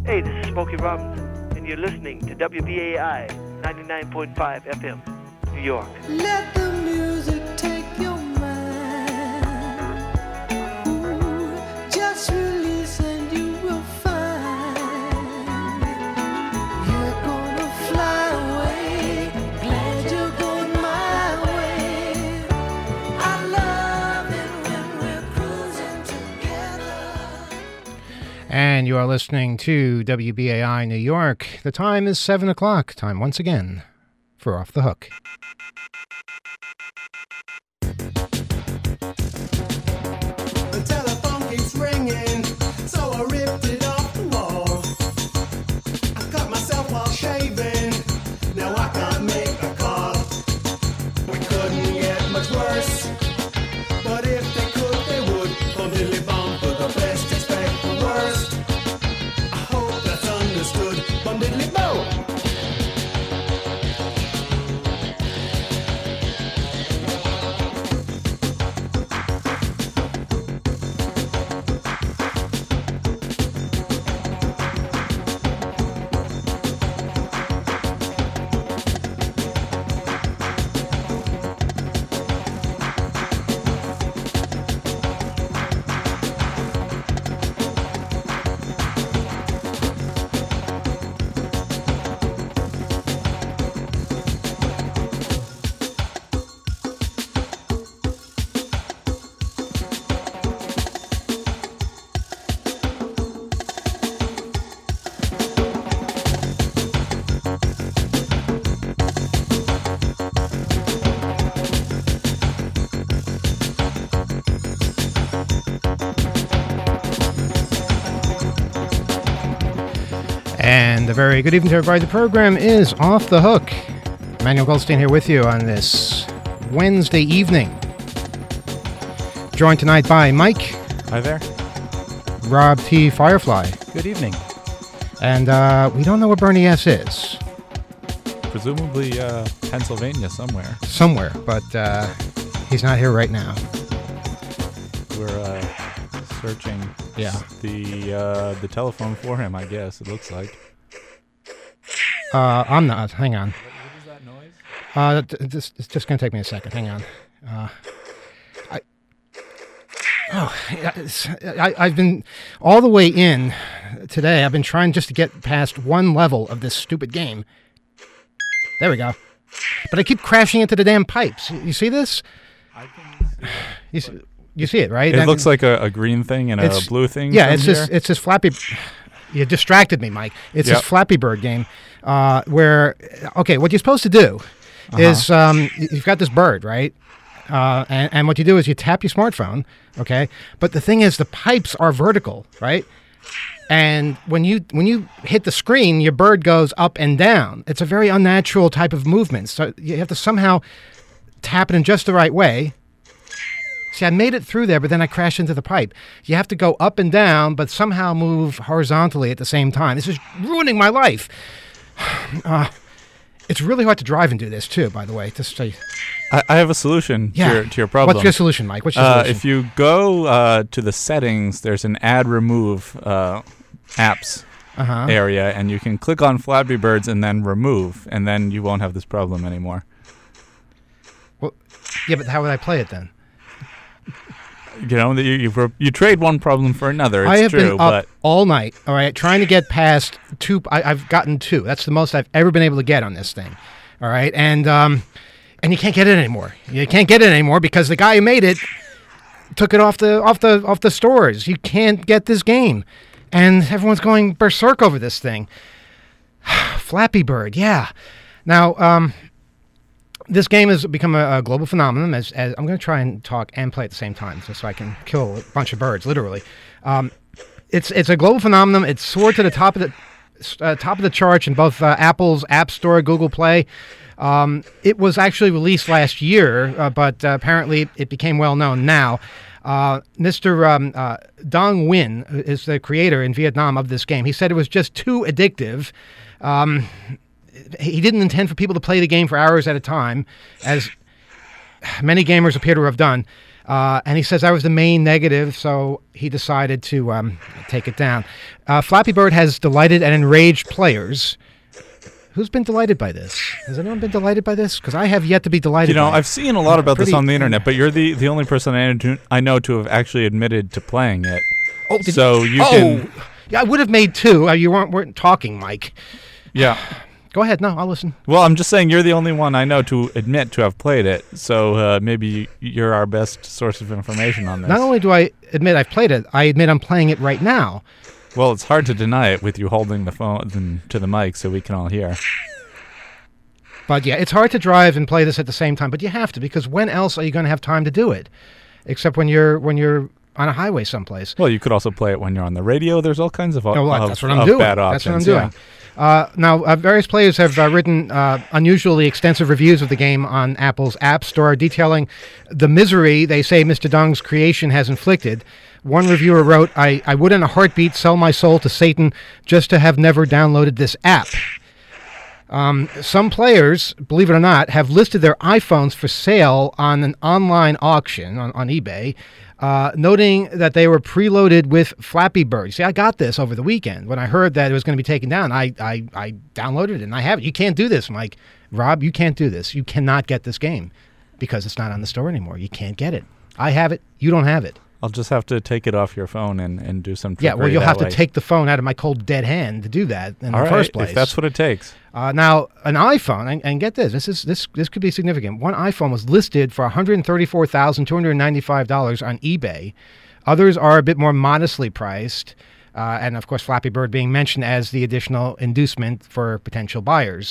Hey, this is Smokey Robinson, and you're listening to WBAI 99.5 FM, New York. Let the music take your mind. Ooh, just release and you will find you're gonna fly away. Glad you're going my way. I love it when we're cruising together. And you are listening to WBAI New York. The time is 7 o'clock. Time once again for Off the Hook. The telephone keeps ringing, so I ripped it off the wall. I cut myself while shaving, now I can't make a call. We couldn't get much worse, but if they could, they would. Bum diddly bum, for the best expect the worst. I hope that's understood. Bum diddly bum. And a very good evening to everybody. The program is Off the Hook. Emmanuel Goldstein here with you on this Wednesday evening. Joined tonight by Mike. Hi there. Rob T. Firefly. Good evening. And we don't know where Bernie S. is. Presumably Pennsylvania somewhere. Somewhere, but he's not here right now. We're searching the telephone for him, I guess, it looks like. I'm not. Hang on. What is that noise? It's just going to take me a second. Hang on. I've been all the way in today. I've been trying just to get past one level of this stupid game. There we go. But I keep crashing into the damn pipes. You see this? I can see You see it, right? it looks like a green thing and a blue thing. Yeah, it's this Flappy. You distracted me, Mike. It's this Flappy Bird game where, okay, what you're supposed to do is you've got this bird, right? And what you do is you tap your smartphone, okay? But the thing is, the pipes are vertical, right? And when you hit the screen, your bird goes up and down. It's a very unnatural type of movement. So you have to somehow tap it in just the right way. See, I made it through there, but then I crashed into the pipe. You have to go up and down, but somehow move horizontally at the same time. This is ruining my life. It's really hard to drive and do this, too, by the way. Just so I have a solution to your problem. What's your solution, Mike? What's your solution? If you go to the settings, there's an add remove apps area, and you can click on Flappy Birds and then remove, and then you won't have this problem anymore. Well, yeah, but how would I play it then? You know, you trade one problem for another. It's I have true, been up all night, all right, trying to get past two. I've gotten two. That's the most I've ever been able to get on this thing, all right? And you can't get it anymore. You can't get it anymore because the guy who made it took it off the stores. You can't get this game, and everyone's going berserk over this thing. Flappy Bird, yeah. Now, this game has become a global phenomenon. As I'm going to try and talk and play at the same time, so I can kill a bunch of birds, literally. It's a global phenomenon. It's soared to the top of the charts in both Apple's App Store, Google Play. It was actually released last year, but apparently it became well known now. Mr. Dong Nguyen is the creator in Vietnam of this game. He said it was just too addictive. He didn't intend for people to play the game for hours at a time, as many gamers appear to have done. And he says I was the main negative, so he decided to take it down. Flappy Bird has delighted and enraged players. Who's been delighted by this? Has anyone been delighted by this? Because I have yet to be delighted by it. I've seen a lot about this on the internet, but you're the only person I know to have actually admitted to playing it. Oh, can... Yeah, I would have made two. You weren't talking, Mike. Yeah. Go ahead. No, I'll listen. Well, I'm just saying you're the only one I know to admit to have played it, so maybe you're our best source of information on this. Not only do I admit I've played it, I admit I'm playing it right now. Well, it's hard to deny it with you holding the phone to the mic so we can all hear. But yeah, it's hard to drive and play this at the same time, but you have to, because when else are you going to have time to do it? Except when you're on a highway someplace. Well, you could also play it when you're on the radio. There's all kinds of that's what I'm doing. Bad options. That's what I'm doing. Now, various players have written unusually extensive reviews of the game on Apple's App Store, detailing the misery they say Mr. Dung's creation has inflicted. One reviewer wrote, I would in a heartbeat sell my soul to Satan just to have never downloaded this app. Some players, believe it or not, have listed their iPhones for sale on an online auction on eBay, noting that they were preloaded with Flappy Bird. See, I got this over the weekend. When I heard that it was going to be taken down, I downloaded it, and I have it. You can't do this, Mike. Rob, you can't do this. You cannot get this game because it's not on the store anymore. You can't get it. I have it. You don't have it. I'll just have to take it off your phone and do some trickery. Yeah, well, you'll have to take the phone out of my cold, dead hand to do that in the first place. If that's what it takes. Now, an iPhone, and get this, this could be significant. One iPhone was listed for $134,295 on eBay. Others are a bit more modestly priced, and of course, Flappy Bird being mentioned as the additional inducement for potential buyers.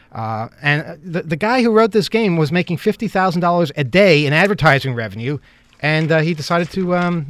And the guy who wrote this game was making $50,000 a day in advertising revenue. And he decided to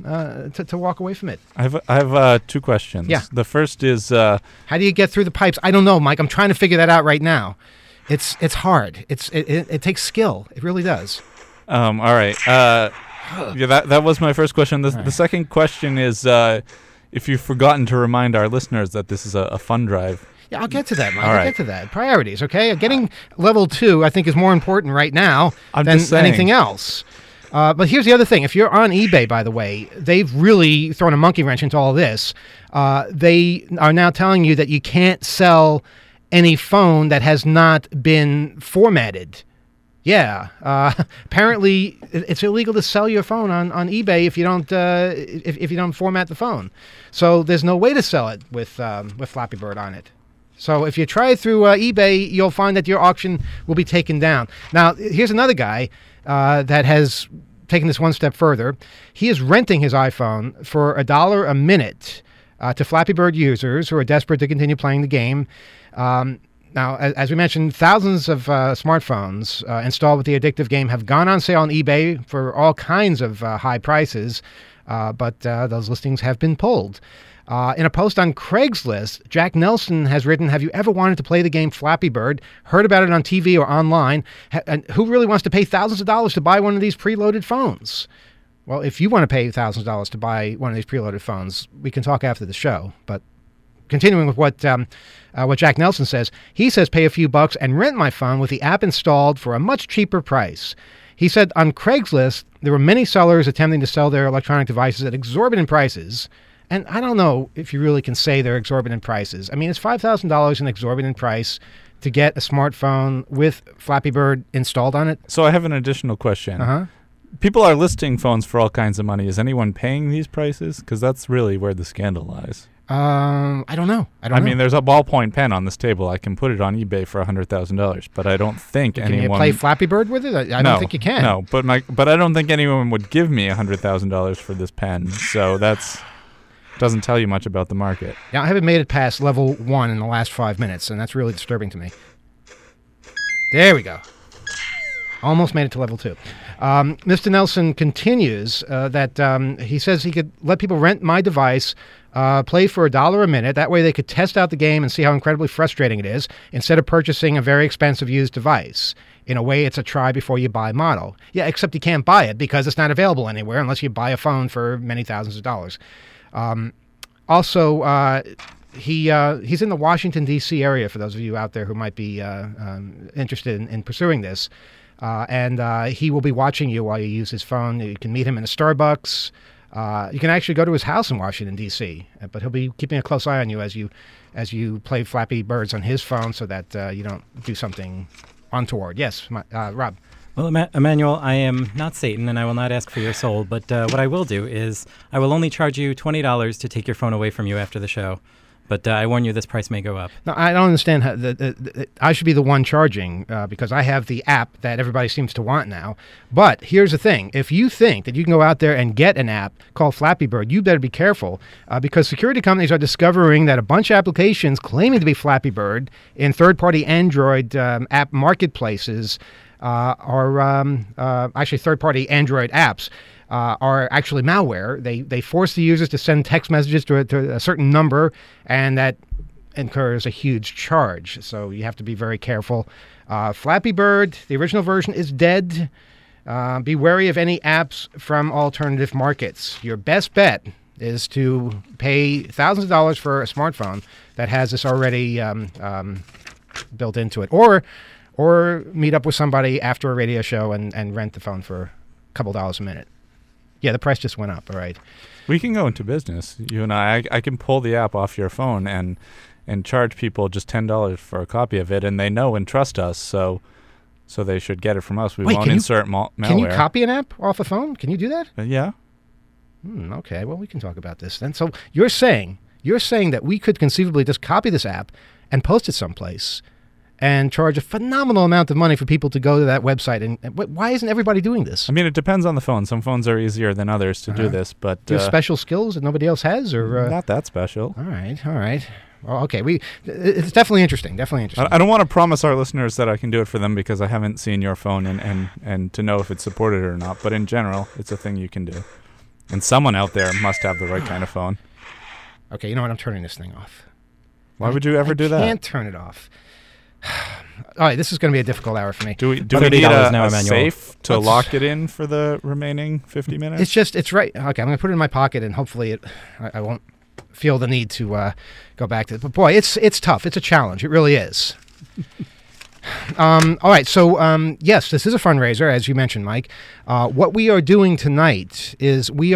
walk away from it. I have two questions. Yeah. The first is how do you get through the pipes? I don't know, Mike. I'm trying to figure that out right now. It's hard. It takes skill. It really does. All right. Yeah, that was my first question. The second question is if you've forgotten to remind our listeners that this is a fun drive. Yeah, I'll get to that, Mike. All I'll right. get to that. Priorities, okay? Getting level 2, I think, is more important right now I'm than just saying. anything else. But here's the other thing. If you're on eBay, by the way, they've really thrown a monkey wrench into all of this. They are now telling you that you can't sell any phone that has not been formatted. Yeah. Apparently, it's illegal to sell your phone on eBay if you don't if you don't format the phone. So there's no way to sell it with Flappy Bird on it. So if you try it through eBay, you'll find that your auction will be taken down. Now, here's another guy that has taken this one step further. He is renting his iPhone for $1 a minute to Flappy Bird users who are desperate to continue playing the game. Now, as we mentioned, thousands of smartphones installed with the addictive game have gone on sale on eBay for all kinds of high prices, but those listings have been pulled. In a post on Craigslist, Jack Nelson has written, have you ever wanted to play the game Flappy Bird, heard about it on TV or online, and who really wants to pay thousands of dollars to buy one of these preloaded phones? Well, if you want to pay thousands of dollars to buy one of these preloaded phones, we can talk after the show. But continuing with what Jack Nelson says, he says pay a few bucks and rent my phone with the app installed for a much cheaper price. He said on Craigslist, there were many sellers attempting to sell their electronic devices at exorbitant prices. And I don't know if you really can say they're exorbitant prices. I mean, it's $5,000 an exorbitant price to get a smartphone with Flappy Bird installed on it. So I have an additional question. Uh-huh. People are listing phones for all kinds of money. Is anyone paying these prices? Because that's really where the scandal lies. I don't know. I mean, there's a ballpoint pen on this table. I can put it on eBay for $100,000, but I don't think anyone... Can you play Flappy Bird with it? I don't think you can. No, but I don't think anyone would give me $100,000 for this pen. So that's... doesn't tell you much about the market. Yeah, I haven't made it past level 1 in the last 5 minutes, and that's really disturbing to me. There we go. Almost made it to level 2. Mr. Nelson continues that he says he could let people rent my device, play for $1 a minute. That way they could test out the game and see how incredibly frustrating it is, instead of purchasing a very expensive used device. In a way, it's a try before you buy model. Yeah, except you can't buy it because it's not available anywhere unless you buy a phone for many thousands of dollars. Also, he's in the Washington, D.C. area, for those of you out there who might be interested in pursuing this. and he will be watching you while you use his phone. You can meet him in a Starbucks. You can actually go to his house in Washington, D.C., but he'll be keeping a close eye on you as you play Flappy Birds on his phone so that you don't do something untoward. Yes, Rob. Well, Emmanuel, I am not Satan, and I will not ask for your soul, but what I will do is I will only charge you $20 to take your phone away from you after the show. But I warn you, this price may go up. No, I don't understand how I should be the one charging because I have the app that everybody seems to want now. But here's the thing. If you think that you can go out there and get an app called Flappy Bird, you better be careful because security companies are discovering that a bunch of applications claiming to be Flappy Bird in third-party Android app marketplaces are actually third-party Android apps. Are actually malware. They force the users to send text messages to a certain number, and that incurs a huge charge. So you have to be very careful. Flappy Bird, the original version, is dead. Be wary of any apps from alternative markets. Your best bet is to pay thousands of dollars for a smartphone that has this already built into it, or meet up with somebody after a radio show and rent the phone for a couple dollars a minute. Yeah, the price just went up, all right. We can go into business. You and I can pull the app off your phone and charge people just $10 for a copy of it, and they know and trust us, so they should get it from us. We won't insert malware. Can you copy an app off a phone? Can you do that? Yeah. Okay, well, we can talk about this then. So you're saying that we could conceivably just copy this app and post it someplace and charge a phenomenal amount of money for people to go to that website. And why isn't everybody doing this? I mean, it depends on the phone. Some phones are easier than others to do this, but do you have special skills that nobody else has, or not that special. All right. Well, okay, it's definitely interesting. I don't want to promise our listeners that I can do it for them because I haven't seen your phone and to know if it's supported or not. But in general, it's a thing you can do. And someone out there must have the right kind of phone. Okay, you know what? I'm turning this thing off. Why would you ever do that? I can't turn it off. All right, this is going to be a difficult hour for me. Do we need a safe to lock it in for the remaining 50 minutes? It's right. Okay, I'm going to put it in my pocket, and hopefully I won't feel the need to go back to it. But boy, it's tough. It's a challenge. It really is. All right, so yes, this is a fundraiser, as you mentioned, Mike. What we are doing tonight is we've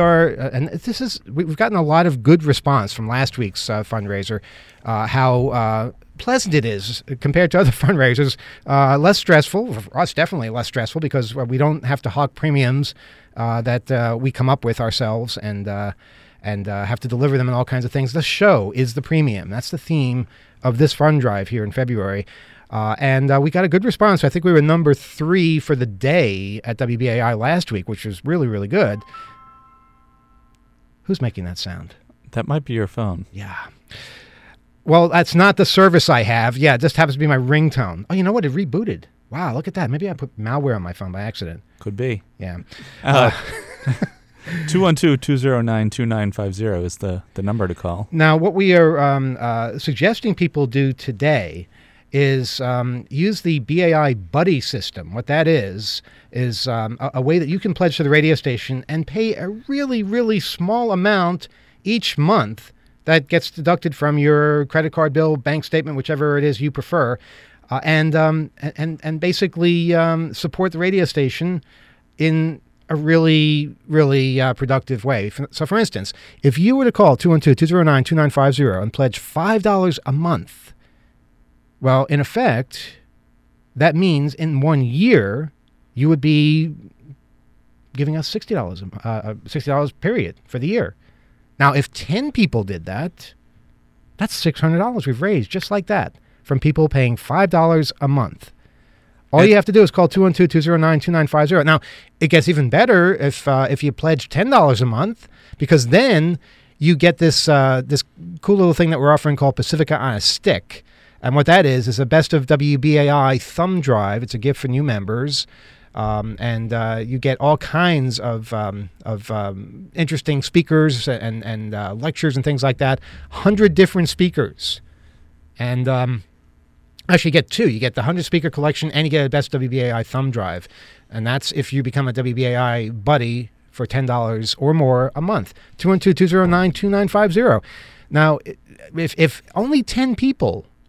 gotten a lot of good response from last week's fundraiser, how pleasant it is compared to other fundraisers, less stressful, for us definitely less stressful because we don't have to hawk premiums that we come up with ourselves and have to deliver them and all kinds of things. The show is the premium. That's the theme of this fund drive here in February. And we got a good response. I think we were number 3 for the day at WBAI last week, which was really, really good. Who's making that sound? That might be your phone. Yeah. Well, that's not the service I have. Yeah, it just happens to be my ringtone. Oh, you know what? It rebooted. Wow, look at that. Maybe I put malware on my phone by accident. Could be. Yeah. 212-209-2950 is the number to call. Now, what we are suggesting people do today is use the BAI Buddy system. What that is a way that you can pledge to the radio station and pay a really, really small amount each month that gets deducted from your credit card bill, bank statement, whichever it is you prefer, and basically support the radio station in a really, really productive way. So, for instance, if you were to call 212-209-2950 and pledge $5 a month, well, in effect, that means in 1 year, you would be giving us $60 period for the year. Now, if 10 people did that, that's $600 we've raised just like that from people paying $5 a month. All you have to do is call 212-209-2950. Now, it gets even better if you pledge $10 a month, because then you get this cool little thing that we're offering called Pacifica on a Stick. And what that is a Best of WBAI thumb drive. It's a gift for new members. And you get all kinds of interesting speakers and lectures and things like that. 100 different speakers. And actually you get 2. You get the 100 speaker collection and you get a Best WBAI thumb drive. And that's if you become a WBAI buddy for $10 or more a month. 212-209-2950. Now, if only 10 people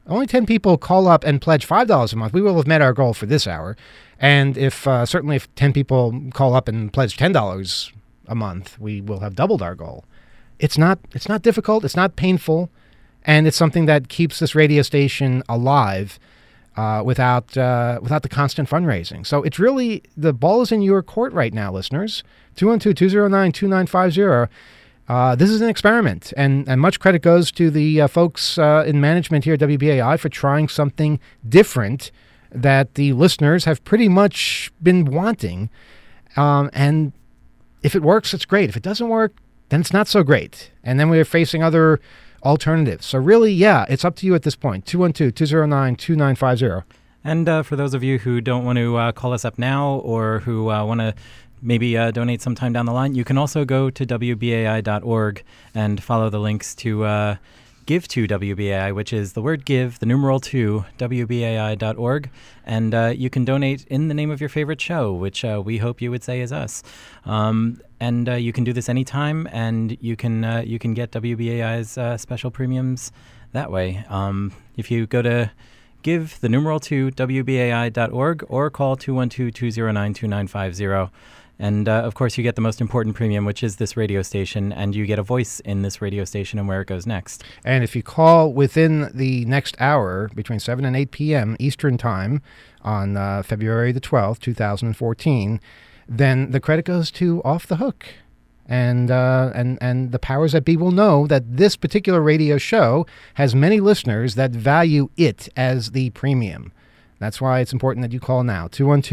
Only 10 people call up and pledge $5 a month. We will have met our goal for this hour. And if certainly if 10 people call up and pledge $10 a month, we will have doubled our goal. It's not difficult. It's not painful. And it's something that keeps this radio station alive without the constant fundraising. So it's really, the ball is in your court right now, listeners. 212-209-2950. This is an experiment, and much credit goes to the folks in management here at WBAI for trying something different that the listeners have pretty much been wanting. And if it works, it's great. If it doesn't work, then it's not so great. And then we're facing other alternatives. So really, yeah, it's up to you at this point. 212-209-2950. And for those of you who don't want to call us up now, or who want to maybe donate sometime down the line, you can also go to WBAI.org and follow the links to give to WBAI, which is the word give, the numeral 2, WBAI.org. And you can donate in the name of your favorite show, which we hope you would say is us. And you can do this anytime, and you can get WBAI's special premiums that way. If you go to give the numeral 2, WBAI.org, or call 212-209-2950. And, of course, you get the most important premium, which is this radio station, and you get a voice in this radio station and where it goes next. And if you call within the next hour, between 7 and 8 p.m. Eastern Time on February the 12th, 2014, then the credit goes to Off the Hook. And the powers that be will know that this particular radio show has many listeners that value it as the premium. That's why it's important that you call now.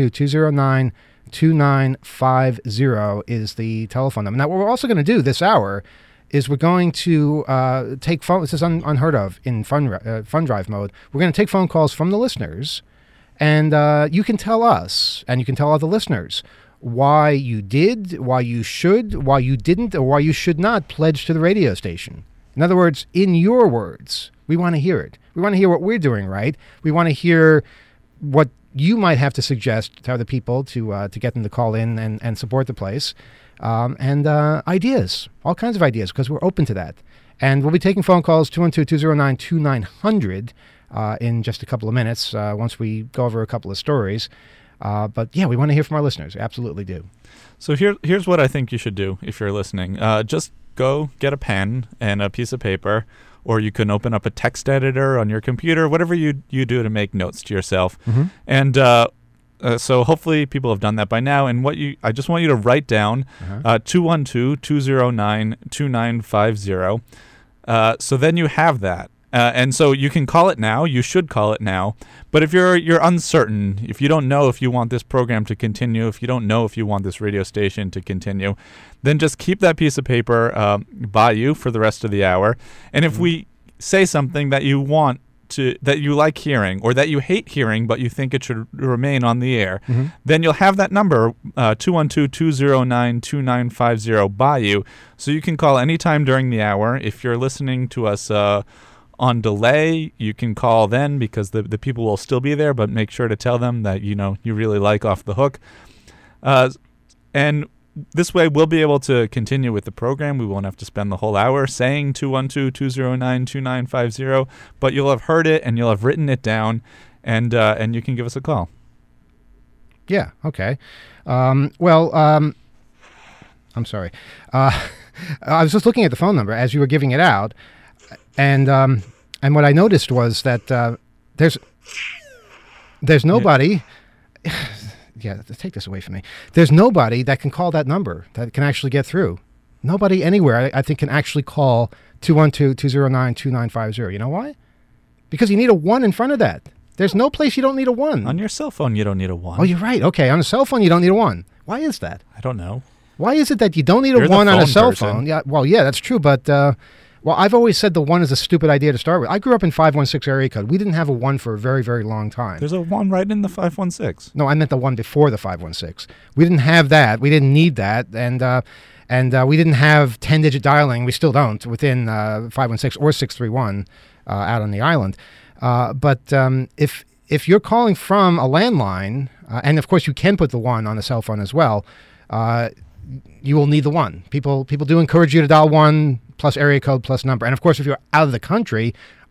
212-209-2950 is the telephone number. Now, what we're also going to do this hour is we're going to take phone. This is unheard of in fund drive mode. We're going to take phone calls from the listeners, and you can tell us, and you can tell other listeners, why you did, why you should, why you didn't, or why you should not pledge to the radio station. In other words, in your words, we want to hear it. We want to hear what we're doing right. We want to hear what you might have to suggest to other people to get them to call in and support the place. And ideas, all kinds of ideas, because we're open to that. And we'll be taking phone calls, 212-209-2900 in just a couple of minutes once we go over a couple of stories. But yeah, we want to hear from our listeners. We absolutely do. So here's what I think you should do if you're listening. Just go get a pen and a piece of paper, or you can open up a text editor on your computer, whatever you do to make notes to yourself. Mm-hmm. And so hopefully people have done that by now. And I just want you to write down 212-209-2950. So then you have that. And so you can call it now. You should call it now. But if you're uncertain, if you don't know if you want this program to continue, if you don't know if you want this radio station to continue, then just keep that piece of paper by you for the rest of the hour. And if we say something that you want that you like hearing, or that you hate hearing but you think it should remain on the air, then you'll have that number 212-209-2950 by you, so you can call anytime during the hour. If you're listening to us on delay, you can call then, because the people will still be there, but make sure to tell them that you really like Off the Hook. And this way we'll be able to continue with the program. We won't have to spend the whole hour saying 212-209-2950, but you'll have heard it and you'll have written it down, and you can give us a call. Yeah, okay. I'm sorry. I was just looking at the phone number as you were giving it out, and what I noticed was that there's nobody. Yeah, take this away from me. There's nobody that can call that number that can actually get through. Nobody anywhere, I think, can actually call 212-209-2950. You know why? Because you need a 1 in front of that. There's no place you don't need a 1. On your cell phone, you don't need a 1. Oh, you're right. Okay, on a cell phone, you don't need a 1. Why is that? I don't know. Why is it that you don't need a 1 on a cell phone? Yeah, well, yeah, that's true, but I've always said the 1 is a stupid idea to start with. I grew up in 516 area code. We didn't have a 1 for a very, very long time. There's a 1 right in the 516. No, I meant the 1 before the 516. We didn't have that. We didn't need that, and we didn't have 10-digit dialing. We still don't within 516 or 631 out on the island. But if you're calling from a landline, and of course you can put the 1 on a cell phone as well, you will need the 1. People do encourage you to dial 1 plus area code plus number. And of course, if you're out of the country,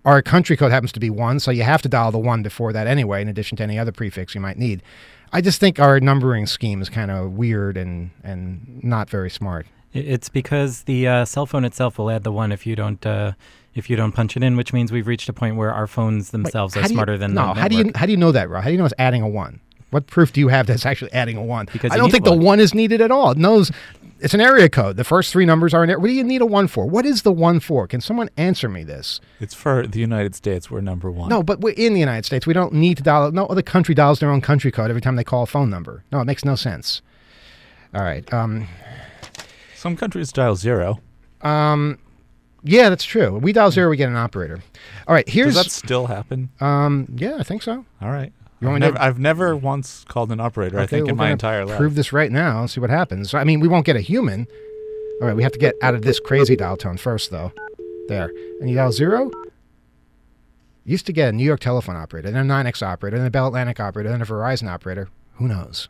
Our country code happens to be 1, so you have to dial the 1 before that anyway, in addition to any other prefix you might need. I just think our numbering scheme is kind of weird and not very smart. It's because the cell phone itself will add the 1 if you don't punch it in, which means we've reached a point where our phones themselves are smarter than the network. How do you know that, Rob? How do you know it's adding a 1? What proof do you have that's actually adding a 1? Because I don't think the 1 is needed at all. It knows it's an area code. The first 3 numbers are in there. What do you need a 1 for? What is the 1 for? Can someone answer me this? It's for the United States. We're number 1. No, but we're in the United States. We don't need to dial. No other country dials their own country code every time they call a phone number. No, it makes no sense. All right. Some countries dial 0. Yeah, that's true. We dial 0, we get an operator. All right, here's... Does that still happen? Yeah, I think so. All right. You want me to- I've never once called an operator, I think, in my entire life. Prove this right now and see what happens. I mean, we won't get a human. All right, we have to get out of this crazy dial tone first, though. There. And you dial 0? Used to get a New York telephone operator, then a NYNEX operator, then a Bell Atlantic operator, then a Verizon operator. Who knows?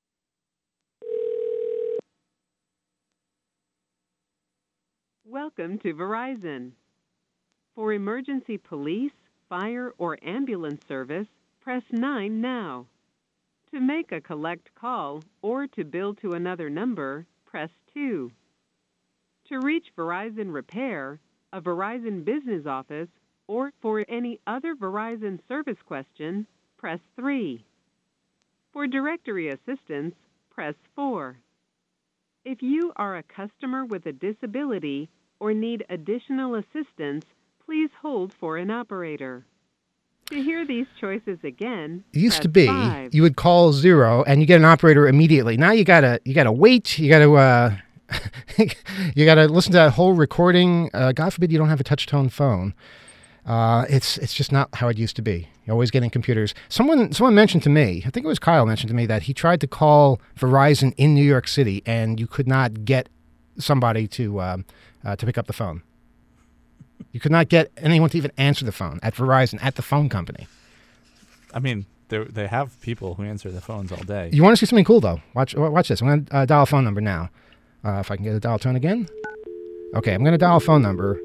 Welcome to Verizon. For emergency police, fire, or ambulance service, press 9 now. To make a collect call or to bill to another number, press 2. To reach Verizon Repair, a Verizon business office, or for any other Verizon service question, press 3. For directory assistance, press 4. If you are a customer with a disability or need additional assistance, please hold for an operator. To hear these choices again, It used press to be 5. you would call 0 and you get an operator immediately. Now you gotta wait. You gotta you gotta listen to that whole recording. God forbid you don't have a touch tone phone. It's just not how it used to be. You're always getting computers. Someone mentioned to me, I think it was Kyle mentioned to me, that he tried to call Verizon in New York City and you could not get somebody to pick up the phone. You could not get anyone to even answer the phone at Verizon, at the phone company. I mean, they have people who answer the phones all day. You want to see something cool, though? Watch this. I'm going to dial a phone number now. If I can get a dial tone again. Okay, I'm going to dial a phone number.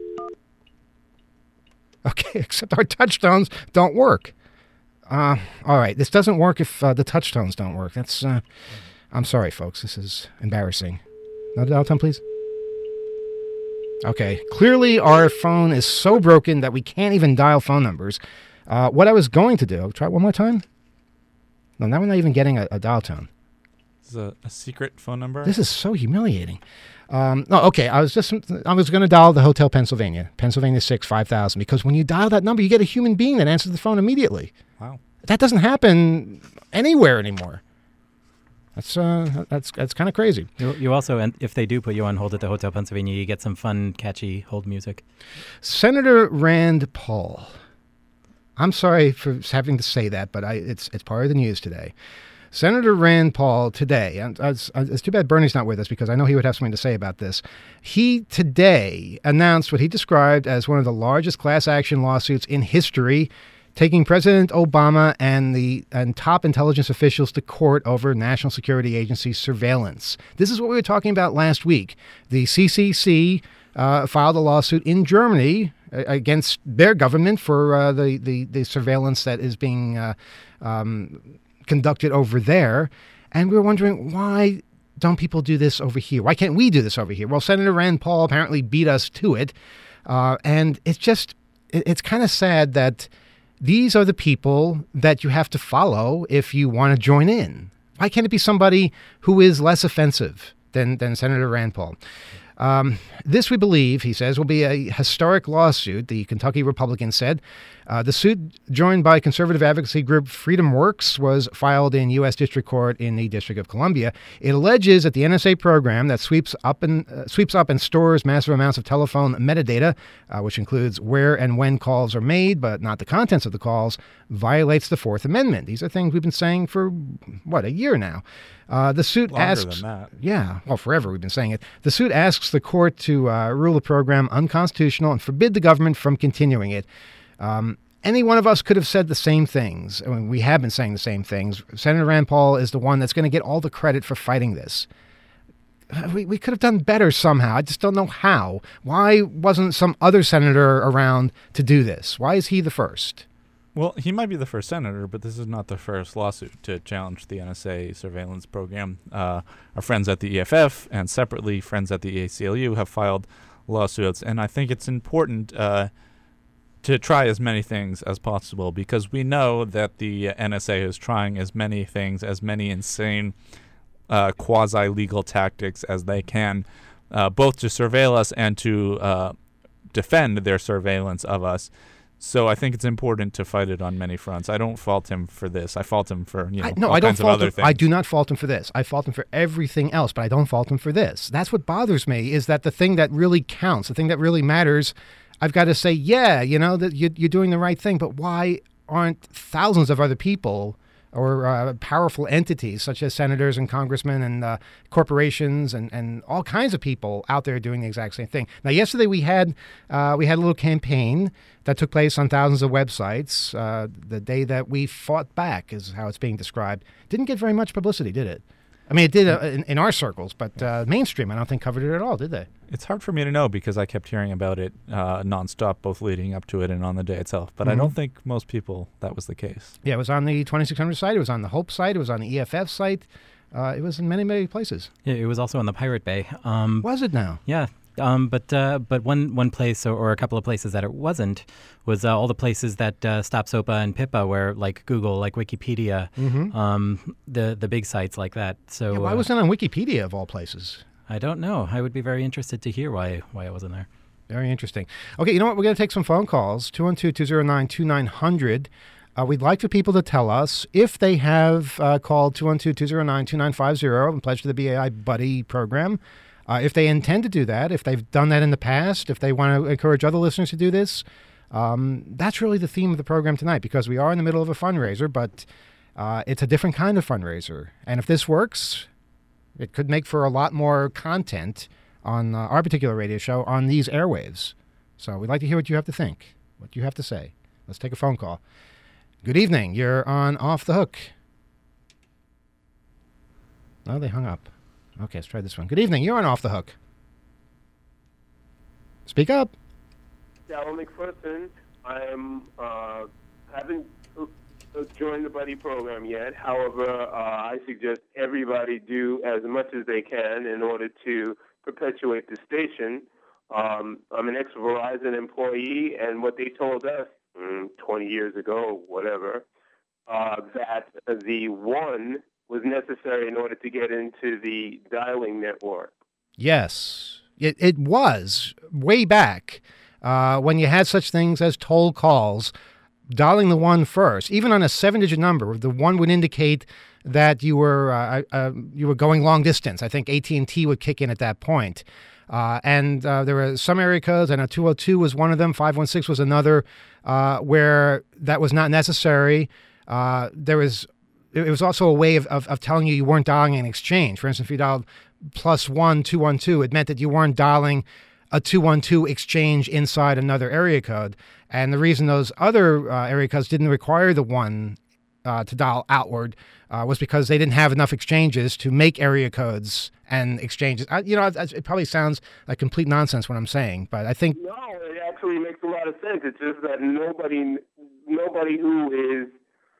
Okay, except our touch tones don't work. All right, this doesn't work if the touch tones don't work. That's. I'm sorry, folks. This is embarrassing. Another dial tone, please. Okay, clearly our phone is so broken that we can't even dial phone numbers. What I was going to do, try it one more time. No, now we're not even getting a dial tone. This is a secret phone number? This is so humiliating. Okay, I was going to dial the Hotel Pennsylvania 6 5000, because when you dial that number, you get a human being that answers the phone immediately. Wow. That doesn't happen anywhere anymore. That's kind of crazy. You also, and if they do put you on hold at the Hotel Pennsylvania, you get some fun, catchy hold music. Senator Rand Paul. I'm sorry for having to say that, but it's part of the news today. Senator Rand Paul today, and it's too bad Bernie's not with us because I know he would have something to say about this. He today announced what he described as one of the largest class action lawsuits in history, taking President Obama and top intelligence officials to court over National Security Agency surveillance. This is what we were talking about last week. The CCC filed a lawsuit in Germany against their government for the surveillance that is being conducted over there. And we were wondering, why don't people do this over here? Why can't we do this over here? Well, Senator Rand Paul apparently beat us to it. And it's kind of sad that these are the people that you have to follow if you want to join in. Why can't it be somebody who is less offensive than Senator Rand Paul? This, we believe, he says, will be a historic lawsuit, the Kentucky Republican said. The suit, joined by conservative advocacy group Freedom Works, was filed in U.S. District Court in the District of Columbia. It alleges that the NSA program that sweeps up and stores massive amounts of telephone metadata, which includes where and when calls are made, but not the contents of the calls, violates the Fourth Amendment. These are things we've been saying for, a year now. The suit asks... Longer than that. Yeah, well, forever we've been saying it. The suit asks the court to rule the program unconstitutional and forbid the government from continuing it. Any one of us could have said the same things. I mean, we have been saying the same things. Senator Rand Paul is the one that's going to get all the credit for fighting this. we could have done better somehow. I just don't know how. Why wasn't some other senator around to do this? Why is he the first? Well, he might be the first senator, but this is not the first lawsuit to challenge the NSA surveillance program. Our friends at the EFF and separately friends at the ACLU have filed lawsuits, and I think it's important to try as many things as possible, because we know that the NSA is trying as many things, as many insane quasi-legal tactics as they can, both to surveil us and to defend their surveillance of us. So I think it's important to fight it on many fronts. I don't fault him for this. I fault him for all kinds of other things. I do not fault him for this. I fault him for everything else, but I don't fault him for this. That's what bothers me, is that the thing that really counts, the thing that really matters, I've got to say, yeah, that you're doing the right thing, but why aren't thousands of other people or powerful entities such as senators and congressmen and corporations and all kinds of people out there doing the exact same thing? Now, yesterday we had a little campaign that took place on thousands of websites. The day that we fought back is how it's being described. Didn't get very much publicity, did it? I mean, it did in our circles, but mainstream, I don't think, covered it at all, did they? It's hard for me to know because I kept hearing about it nonstop, both leading up to it and on the day itself. But I don't think most people, that was the case. Yeah, it was on the 2600 site. It was on the Hope site. It was on the EFF site. It was in many, many places. Yeah, it was also on the Pirate Bay. Was it now? Yeah. But one place or a couple of places that it wasn't was all the places that stop SOPA and PIPA, where like Google, like Wikipedia, the big sites like that. So yeah, why wasn't it on Wikipedia of all places? I don't know. I would be very interested to hear why it wasn't there. Very interesting. Okay, you know what? We're going to take some phone calls. 212-209-2900. We'd like for people to tell us if they have called 212-209-2950 and pledged to the BAI Buddy program. If they intend to do that, if they've done that in the past, if they want to encourage other listeners to do this, that's really the theme of the program tonight, because we are in the middle of a fundraiser, but it's a different kind of fundraiser. And if this works, it could make for a lot more content on our particular radio show on these airwaves. So we'd like to hear what you have to think, what you have to say. Let's take a phone call. Good evening. You're on Off the Hook. Oh, they hung up. Okay, let's try this one. Good evening. You're on Off the Hook. Speak up. Darryl McPherson. Haven't joined the Buddy program yet. However, I suggest everybody do as much as they can in order to perpetuate the station. I'm an ex-Verizon employee, and what they told us 20 years ago, whatever, that the one was necessary in order to get into the dialing network. Yes, it was way back when you had such things as toll calls. Dialing the one first, even on a 7-digit number, the one would indicate that you were going long distance. I think AT&T would kick in at that point. And there were some area codes, and a 202 was one of them, 516 was another, where that was not necessary. It was also a way of telling you weren't dialing an exchange. For instance, if you dialed +1 212, it meant that you weren't dialing a 212 exchange inside another area code. And the reason those other area codes didn't require the one to dial outward was because they didn't have enough exchanges to make area codes and exchanges. It probably sounds like complete nonsense what I'm saying, but I think... No, it actually makes a lot of sense. It's just that nobody who is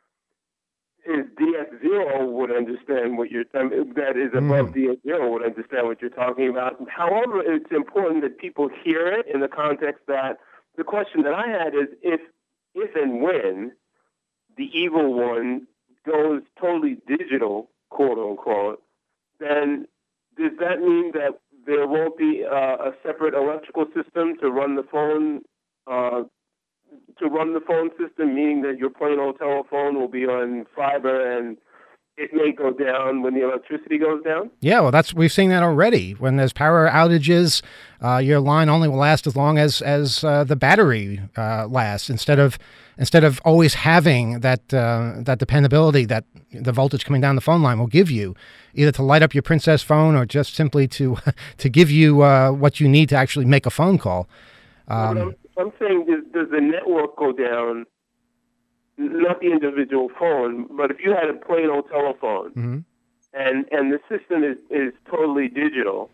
DS0 would understand what you're that is above DS0 would understand what you're talking about. However, it's important that people hear it in the context that the question that I had is if and when the evil one goes totally digital, quote unquote, then does that mean that there won't be a separate electrical system to run the phone system, meaning that your plain old telephone will be on fiber and it may go down when the electricity goes down? Yeah, well, we've seen that already. When there's power outages, your line only will last as long as the battery lasts. Instead of always having that dependability that the voltage coming down the phone line will give you, either to light up your Princess phone or just simply to give you what you need to actually make a phone call. I'm saying, does the network go down? Not the individual phone, but if you had a plain old telephone and the system is totally digital,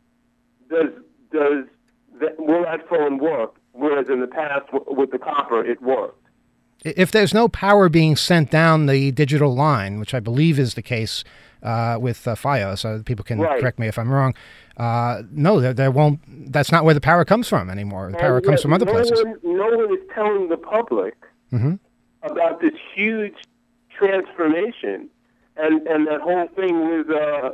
will that phone work? Whereas in the past with the copper, it worked. If there's no power being sent down the digital line, which I believe is the case with FiOS, people can correct me if I'm wrong. No, there won't. That's not where the power comes from anymore. The power comes from other places. No one is telling the public about this huge transformation, and that whole thing with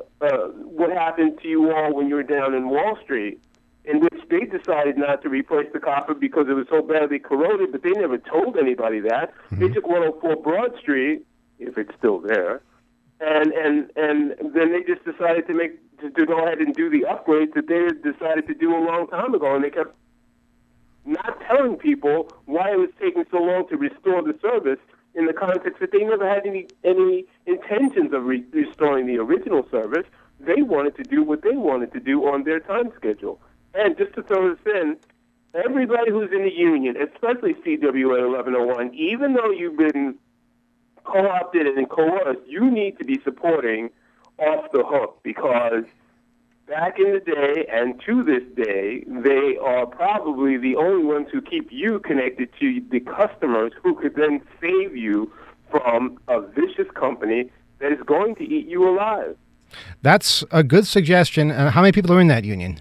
what happened to you all when you were down in Wall Street, in which they decided not to replace the copper because it was so badly corroded, but they never told anybody that. They took 104 Broad Street, if it's still there, and then they just decided to go ahead and do the upgrades that they had decided to do a long time ago, and they kept not telling people why it was taking so long to restore the service, in the context that they never had any intentions of restoring the original service. They wanted to do what they wanted to do on their time schedule. And just to throw this in, everybody who's in the union, especially CWA 1101, even though you've been co-opted and coerced, you need to be supporting Off the Hook, because back in the day and to this day, they are probably the only ones who keep you connected to the customers who could then save you from a vicious company that is going to eat you alive. That's a good suggestion. How many people are in that union?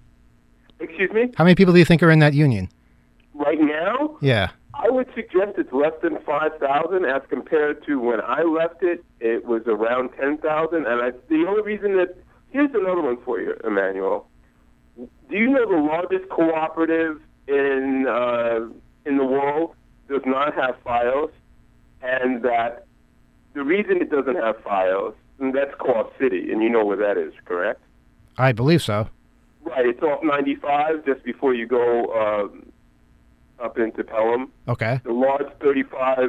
Excuse me? How many people do you think are in that union? Right now? Yeah. I would suggest it's less than 5,000 as compared to when I left it. It was around 10,000. And the only reason that... Here's another one for you, Emmanuel. Do you know the largest cooperative in the world does not have FiOS? And that the reason it doesn't have FiOS, and that's Co-op City, and you know where that is, correct? I believe so. Right, it's off 95 just before you go up into Pelham. Okay. The large 35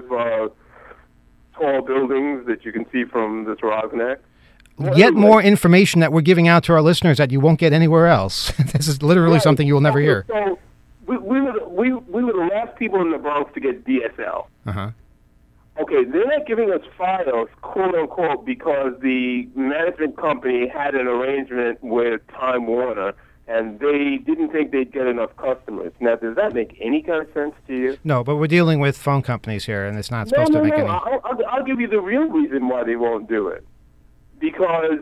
tall buildings that you can see from the Sarogneck. Yet more information that we're giving out to our listeners that you won't get anywhere else. This is literally something you will never hear. So we were the last people in the Bronx to get DSL. Uh-huh. Okay, they're not giving us FiOS, quote unquote, because the management company had an arrangement with Time Warner, and they didn't think they'd get enough customers. Now, does that make any kind of sense to you? No, but we're dealing with phone companies here, and it's not supposed to make any... I'll give you the real reason why they won't do it. Because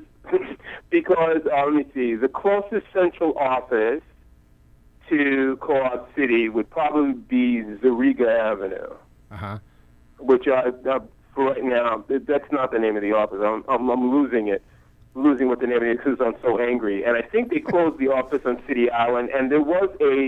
let me see, the closest central office to Co-op City would probably be Zariga Avenue. Uh-huh. Which, for right now, that's not the name of the office. I'm losing what the name of it is because I'm so angry. And I think they closed the office on City Island, and there was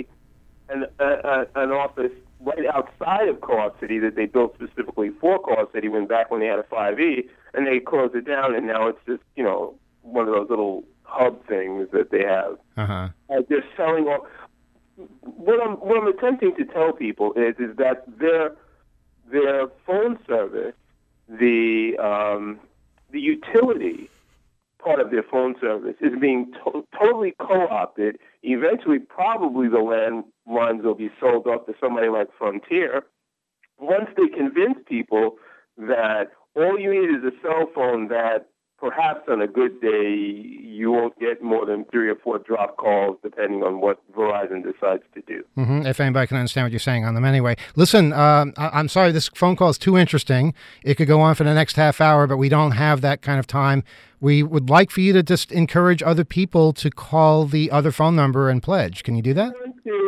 an office right outside of Co-op City that they built specifically for Co-op City when they had a 5E, and they closed it down, and now it's just, one of those little hub things that they have. Uh-huh. They're selling off. What I'm attempting to tell people is that their phone service, the utility part of their phone service is being totally co-opted. Eventually, probably the landlines will be sold off to somebody like Frontier. Once they convince people that all you need is a cell phone that perhaps on a good day you won't get more than 3 or 4 drop calls depending on what Verizon decides to do. Mm-hmm. If anybody can understand what you're saying on them anyway. Listen, I'm sorry, this phone call is too interesting. It could go on for the next half hour, but we don't have that kind of time. We would like for you to just encourage other people to call the other phone number and pledge. Can you do that?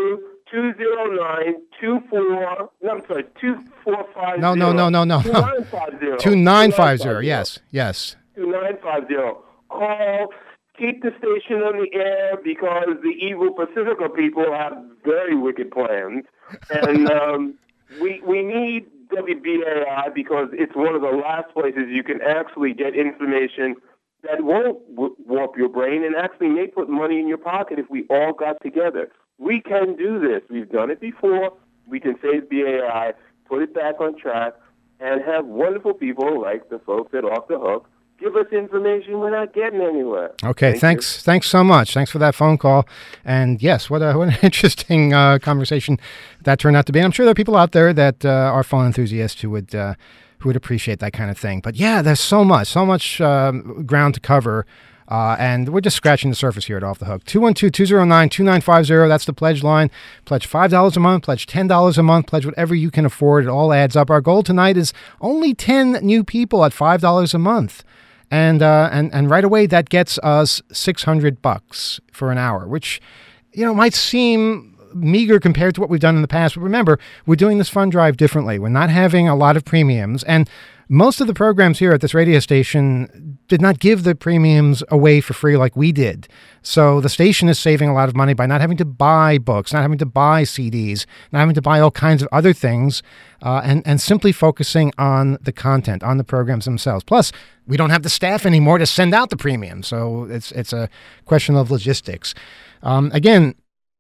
209-2450. No. 2950. 2950. Yes. 2950. Call. Keep the station on the air because the evil Pacifica people have very wicked plans. And we need WBAI because it's one of the last places you can actually get information that won't warp your brain and actually may put money in your pocket if we all got together. We can do this. We've done it before. We can save BAI, put it back on track, and have wonderful people like the folks at Off the Hook give us information we're not getting anywhere. Okay, thanks so much. Thanks for that phone call. And yes, what an interesting conversation that turned out to be. And I'm sure there are people out there that are phone enthusiasts who would who would appreciate that kind of thing. But yeah, there's so much ground to cover. And we're just scratching the surface here at Off the Hook. 212-209-2950. That's the pledge line. Pledge $5 a month. Pledge $10 a month. Pledge whatever you can afford. It all adds up. Our goal tonight is only 10 new people at $5 a month. And right away, that gets us $600 for an hour, which, might seem meager compared to what we've done in the past. But remember, we're doing this fund drive differently. We're not having a lot of premiums. And most of the programs here at this radio station did not give the premiums away for free like we did. So the station is saving a lot of money by not having to buy books, not having to buy CDs, not having to buy all kinds of other things, and simply focusing on the content, on the programs themselves. Plus, we don't have the staff anymore to send out the premium. So it's a question of logistics. Again,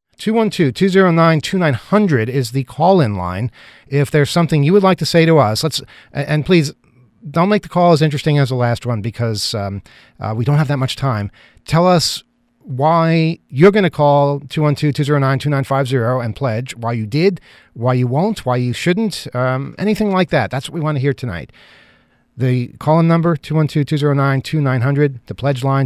212-209-2900 is the call-in line. If there's something you would like to say to us, and please don't make the call as interesting as the last one because we don't have that much time. Tell us why you're going to call 212-209-2950 and pledge, why you did, why you won't, why you shouldn't, anything like that. That's what we want to hear tonight. The call-in number, 212-209-2900. The pledge line,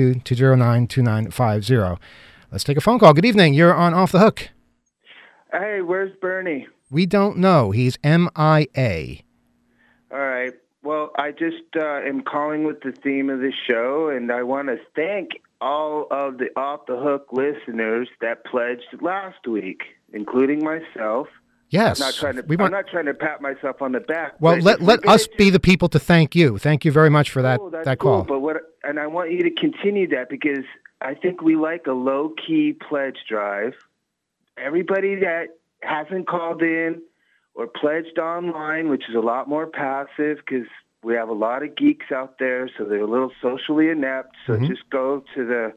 212-209-2950. Let's take a phone call. Good evening. You're on Off the Hook. Hey, where's Bernie? We don't know. He's MIA. All right. Well, I just am calling with the theme of the show, and I want to thank all of the Off the Hook listeners that pledged last week, including myself. Yes. I'm not trying to pat myself on the back. Well, let us be the people to thank you. Thank you very much for that call. But and I want you to continue that because I think we like a low-key pledge drive. Everybody that hasn't called in or pledged online, which is a lot more passive because we have a lot of geeks out there, so they're a little socially inept. So just go to the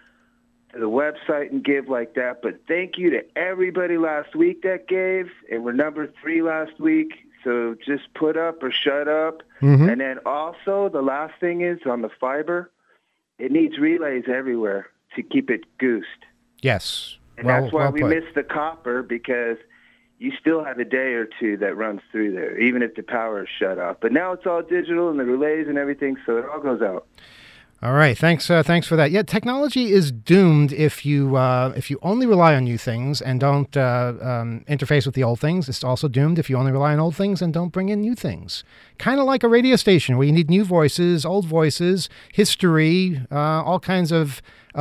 website and give like that. But thank you to everybody last week that gave, and we're number 3 last week. So just put up or shut up. And then also the last thing is on the fiber, it needs relays everywhere to keep it goosed. Yes. And that's why we missed the copper because you still have a day or two that runs through there, even if the power is shut off. But now it's all digital and the relays and everything, so it all goes out. All right. Thanks for that. Yeah, technology is doomed if you only rely on new things and don't interface with the old things. It's also doomed if you only rely on old things and don't bring in new things. Kind of like a radio station where you need new voices, old voices, history, all kinds of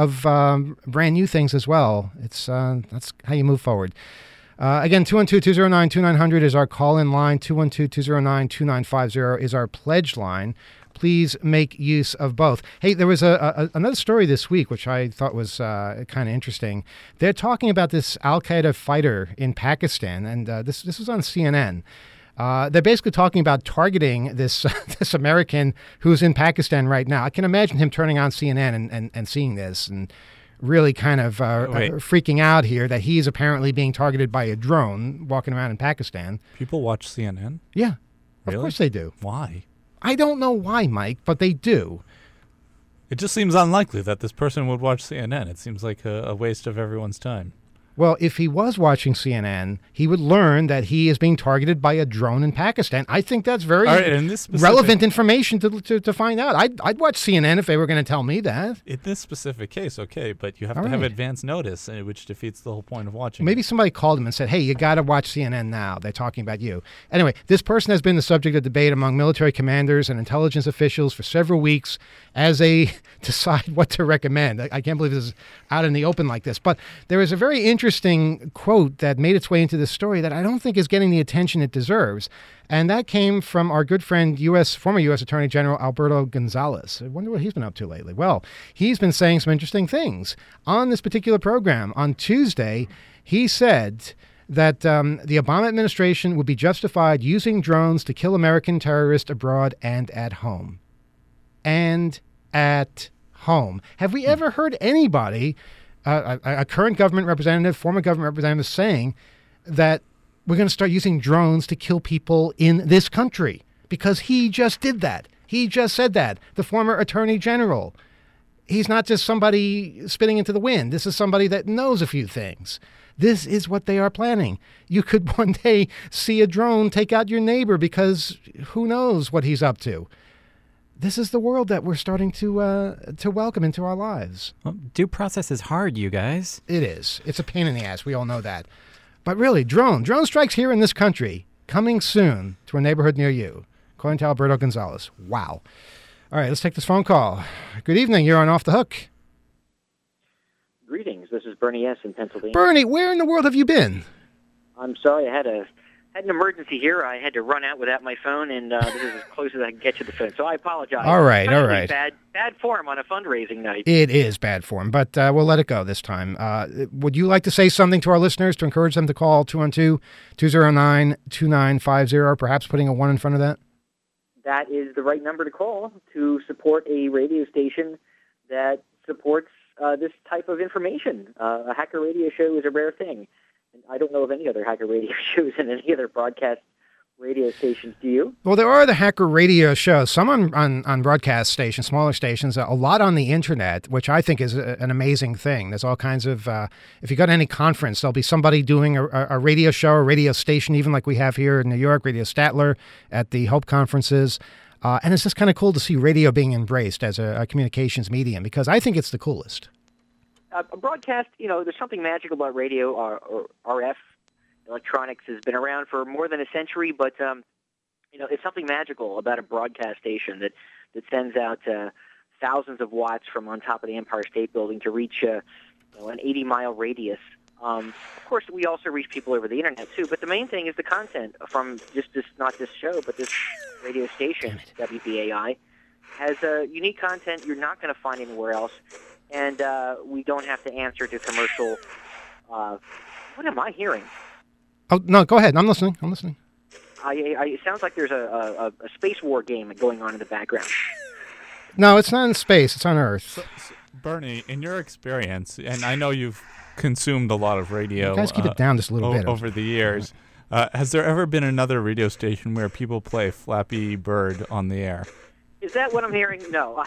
brand new things as well. It's that's how you move forward. Again, 212-209-2900 is our call-in line. 212-209-2950 is our pledge line. Please make use of both. Hey, there was another story this week, which I thought was kind of interesting. They're talking about this Al-Qaeda fighter in Pakistan, and this was on CNN. They're basically talking about targeting this American who's in Pakistan right now. I can imagine him turning on CNN and seeing this and really kind of freaking out here that he's apparently being targeted by a drone walking around in Pakistan. People watch CNN? Yeah, really? Of course they do. Why? I don't know why, Mike, but they do. It just seems unlikely that this person would watch CNN. It seems like a waste of everyone's time. Well, if he was watching CNN, he would learn that he is being targeted by a drone in Pakistan. I think that's very relevant information to find out. I'd watch CNN if they were going to tell me that. In this specific case, okay, but you have to have advance notice, which defeats the whole point of watching. Maybe somebody called him and said, hey, you got to watch CNN now. They're talking about you. Anyway, this person has been the subject of debate among military commanders and intelligence officials for several weeks as they decide what to recommend. I can't believe this is out in the open like this. But there is a very interesting quote that made its way into this story that I don't think is getting the attention it deserves. And that came from our good friend, former U.S. Attorney General Alberto Gonzales. I wonder what he's been up to lately. Well, he's been saying some interesting things. On this particular program, on Tuesday, he said that the Obama administration would be justified using drones to kill American terrorists abroad and at home. And at home. Have we ever heard anybody, a current government representative, former government representative, saying that we're going to start using drones to kill people in this country? Because he just did that. He just said that. The former attorney general. He's not just somebody spitting into the wind. This is somebody that knows a few things. This is what they are planning. You could one day see a drone take out your neighbor because who knows what he's up to. This is the world that we're starting to welcome into our lives. Well, due process is hard, you guys. It is. It's a pain in the ass. We all know that. But really, drone strikes here in this country, coming soon to a neighborhood near you, according to Alberto Gonzalez. Wow. All right, let's take this phone call. Good evening. You're on Off the Hook. Greetings. This is Bernie S. in Pennsylvania. Bernie, where in the world have you been? I'm sorry. I had an emergency here. I had to run out without my phone, and this is as close as I can get to the phone. So I apologize. All right. Bad form on a fundraising night. It is bad form, but we'll let it go this time. Would you like to say something to our listeners to encourage them to call 212-209-2950, or perhaps putting a 1 in front of that? That is the right number to call to support a radio station that supports this type of information. A hacker radio show is a rare thing. And I don't know of any other hacker radio shows in any other broadcast radio stations. Do you? Well, there are the hacker radio shows, some on broadcast stations, smaller stations, a lot on the internet, which I think is an amazing thing. There's all kinds of, if you go to any conference, there'll be somebody doing a radio show, a radio station, even like we have here in New York, Radio Statler at the Hope conferences. And it's just kind of cool to see radio being embraced as a communications medium, because I think it's the coolest. A broadcast, there's something magical about radio or RF. Electronics has been around for more than a century, but it's something magical about a broadcast station that sends out thousands of watts from on top of the Empire State Building to reach an 80-mile radius. Of course, we also reach people over the internet too, but the main thing is the content from not this show, but this radio station, WBAI, has unique content you're not going to find anywhere else, and we don't have to answer to commercial. What am I hearing? Oh, no, go ahead. I'm listening. It sounds like there's a space war game going on in the background. No, it's not in space. It's on Earth. So, Bernie, in your experience, and I know you've consumed a lot of radio. You guys keep it down just a little bit. Over the years. Has there ever been another radio station where people play Flappy Bird on the air? Is that what I'm hearing? No.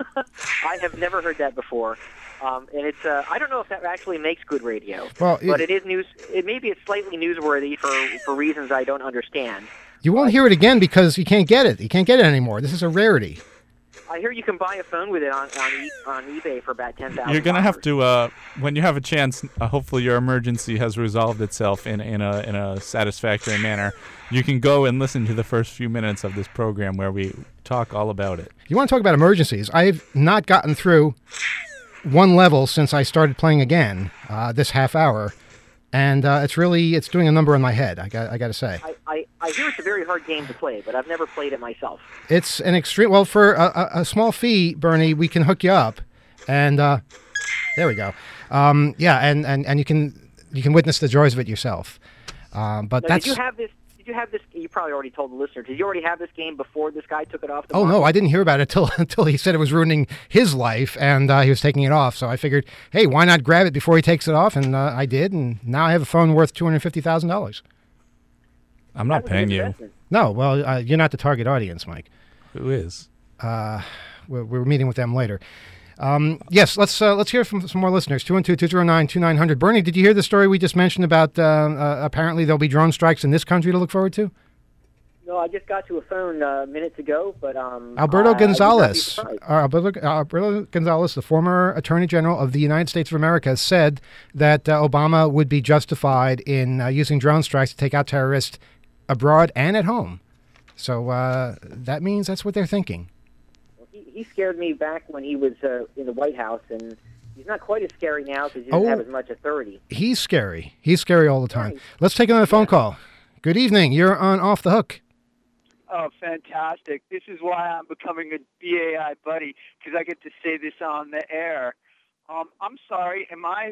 I have never heard that before. And it's I don't know if that actually makes good radio. Well, but it is news. Maybe it's slightly newsworthy for reasons I don't understand. You won't hear it again because you can't get it. You can't get it anymore. This is a rarity. I hear you can buy a phone with it on eBay for about $10,000. You're gonna have to when you have a chance. Hopefully, your emergency has resolved itself in a satisfactory manner. You can go and listen to the first few minutes of this program where we talk all about it. You want to talk about emergencies? I've not gotten through one level since I started playing again this half hour, and it's doing a number in my head. I got to say. I hear it's a very hard game to play, but I've never played it myself. It's an extreme. Well, for a small fee, Bernie, we can hook you up, and there we go. Yeah, and you can witness the joys of it yourself. But now, that's. Did you have this? You probably already told the listener. Did you already have this game before this guy took it off the market? No, I didn't hear about it until he said it was ruining his life, and he was taking it off. So I figured, hey, why not grab it before he takes it off? And I did, and now I have a phone worth $250,000. I'm not paying you. No, well, you're not the target audience, Mike. Who is? We're meeting with them later. Yes, let's hear from some more listeners. 212-209-2900. Bernie, did you hear the story we just mentioned about apparently there'll be drone strikes in this country to look forward to? No, I just got to a phone minutes ago, but Alberto Gonzalez, Alberto Gonzalez, the former Attorney General of the United States of America, said that Obama would be justified in using drone strikes to take out terrorists abroad and at home. So that means that's what they're thinking. Well, he scared me back when he was in the White House, and he's not quite as scary now because he doesn't have as much authority. He's scary. He's scary all the time. Right. Let's take another phone call. Good evening. You're on Off the Hook. Oh, fantastic. This is why I'm becoming a BAI buddy, because I get to say this on the air. I'm sorry, am I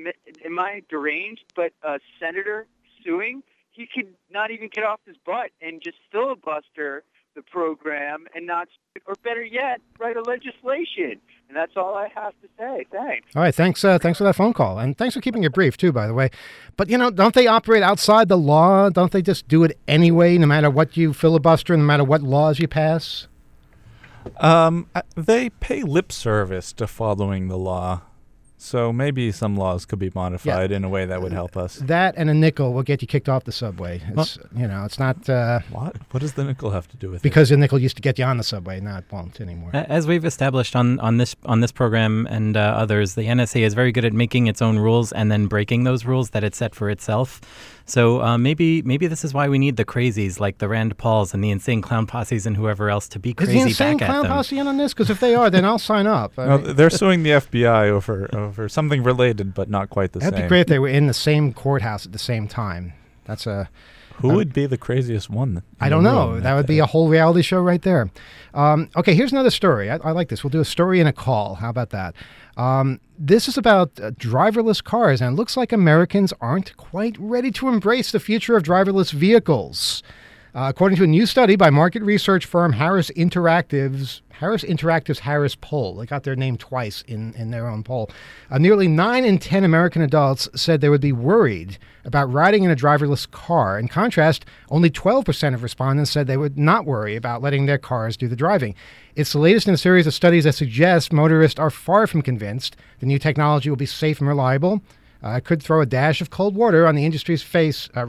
deranged? But a senator suing, he could not even get off his butt and just filibuster the program and not, or better yet, write a legislation. And that's all I have to say. Thanks. All right. Thanks for that phone call. And thanks for keeping it brief, too, by the way. But, don't they operate outside the law? Don't they just do it anyway, no matter what you filibuster, no matter what laws you pass? They pay lip service to following the law. So maybe some laws could be modified in a way that would help us. That and a nickel will get you kicked off the subway. It's it's not. What? What does the nickel have to do with it? Because the nickel used to get you on the subway, now it won't anymore. As we've established on this program and others, the NSA is very good at making its own rules and then breaking those rules that it set for itself. So maybe this is why we need the crazies like the Rand Pauls and the Insane Clown Posses and whoever else to be crazy back at them. Is the Insane Clown Posse in on this? Because if they are, then I'll sign up. No, they're suing the FBI over something related, but not quite the same. That'd be great if they were in the same courthouse at the same time. That's a... Who would be the craziest one? I don't know. That would be a whole reality show right there. Okay, here's another story. I like this. We'll do a story and a call. How about that? This is about driverless cars, and it looks like Americans aren't quite ready to embrace the future of driverless vehicles. According to a new study by market research firm Harris Interactive's Harris Poll, they got their name twice in their own poll, nearly 9 in 10 American adults said they would be worried about riding in a driverless car. In contrast, only 12% of respondents said they would not worry about letting their cars do the driving. It's the latest in a series of studies that suggest motorists are far from convinced the new technology will be safe and reliable. Could throw a dash of cold water on the industry's race to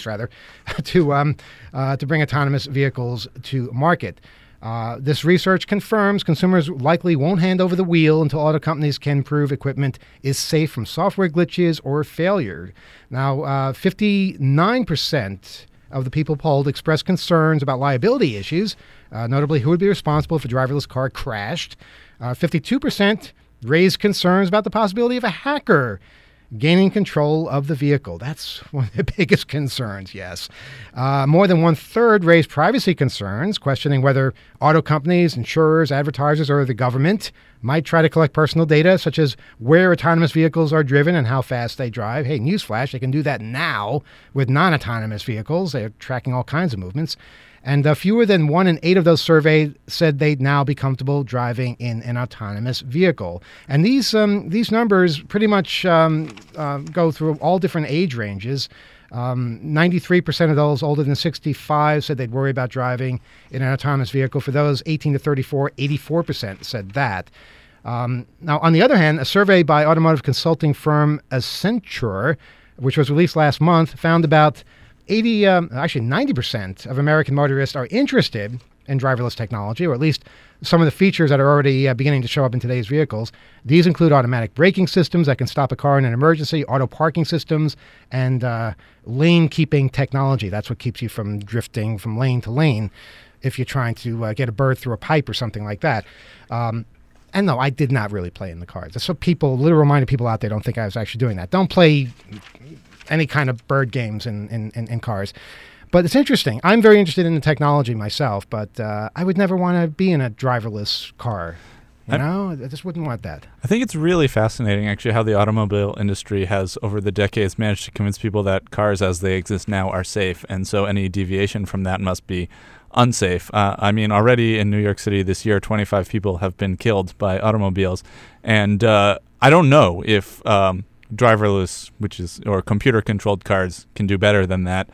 bring autonomous vehicles to market. This research confirms consumers likely won't hand over the wheel until auto companies can prove equipment is safe from software glitches or failure. Now, 59% of the people polled expressed concerns about liability issues, notably who would be responsible if a driverless car crashed. 52% raised concerns about the possibility of a hacker gaining control of the vehicle. That's one of the biggest concerns, yes. More than 1/3 raised privacy concerns, questioning whether auto companies, insurers, advertisers, or the government might try to collect personal data, such as where autonomous vehicles are driven and how fast they drive. Hey, newsflash, they can do that now with non-autonomous vehicles. They're tracking all kinds of movements. And fewer than 1 in 8 of those surveyed said they'd now be comfortable driving in an autonomous vehicle. And these numbers pretty much go through all different age ranges. 93% of those older than 65 said they'd worry about driving in an autonomous vehicle. For those 18 to 34, 84% said that. Now, on the other hand, a survey by automotive consulting firm Accenture, which was released last month, found about 90% of American motorists are interested in driverless technology, or at least some of the features that are already beginning to show up in today's vehicles. These include automatic braking systems that can stop a car in an emergency, auto parking systems, and lane keeping technology. That's what keeps you from drifting from lane to lane if you're trying to get a bird through a pipe or something like that. And no, I did not really play in the cars. So little reminder people out there don't think I was actually doing that. Don't play any kind of bird games in cars. But it's interesting. I'm very interested in the technology myself, but I would never want to be in a driverless car. I just wouldn't want that. I think it's really fascinating, actually, how the automobile industry has, over the decades, managed to convince people that cars as they exist now are safe, and so any deviation from that must be unsafe. I mean, already in New York City this year, 25 people have been killed by automobiles, and I don't know if driverless, or computer-controlled cars can do better than that.